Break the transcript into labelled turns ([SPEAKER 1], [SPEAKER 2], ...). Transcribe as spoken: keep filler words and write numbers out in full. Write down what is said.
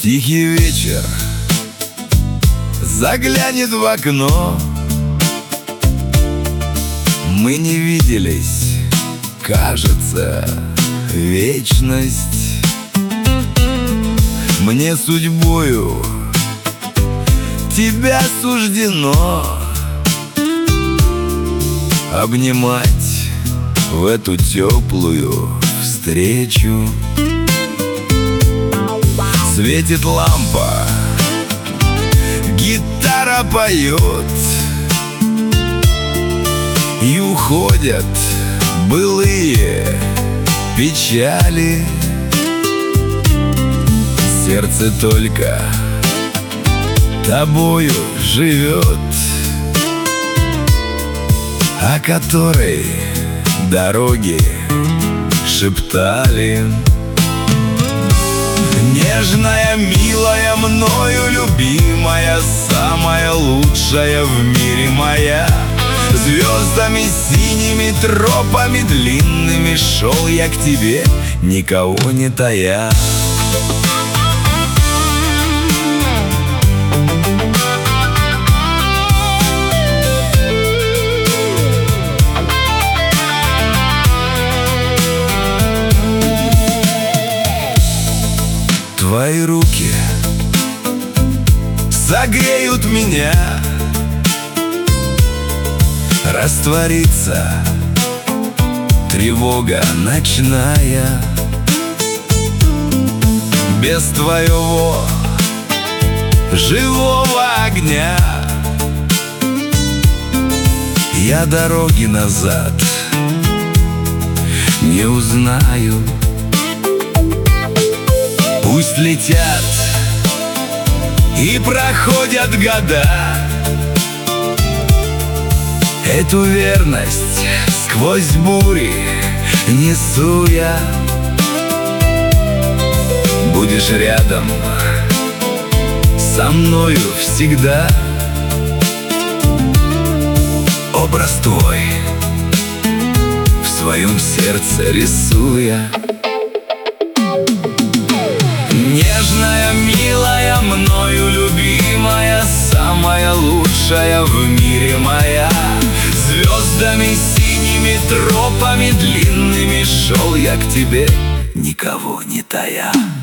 [SPEAKER 1] Тихий вечер заглянет в окно. Мы не виделись, кажется, вечность. Мне судьбою тебя суждено обнимать в эту теплую встречу. Светит лампа, гитара поет, и уходят былые печали. Сердце только тобою живет, о которой дороги шептали. Нежная, милая, мною любимая, самая лучшая в мире моя. Звездами синими, тропами длинными шел я к тебе, никого не тая. Твои руки согреют меня, растворится тревога ночная. Без твоего живого огня я дороги назад не узнаю. Пусть летят и проходят года, эту верность сквозь бури несу я. Будешь рядом со мною всегда, образ твой в своем сердце рисуя. Нежная, милая, мною любимая, самая лучшая в мире моя. Звездами синими, тропами длинными шел я к тебе, никого не тая.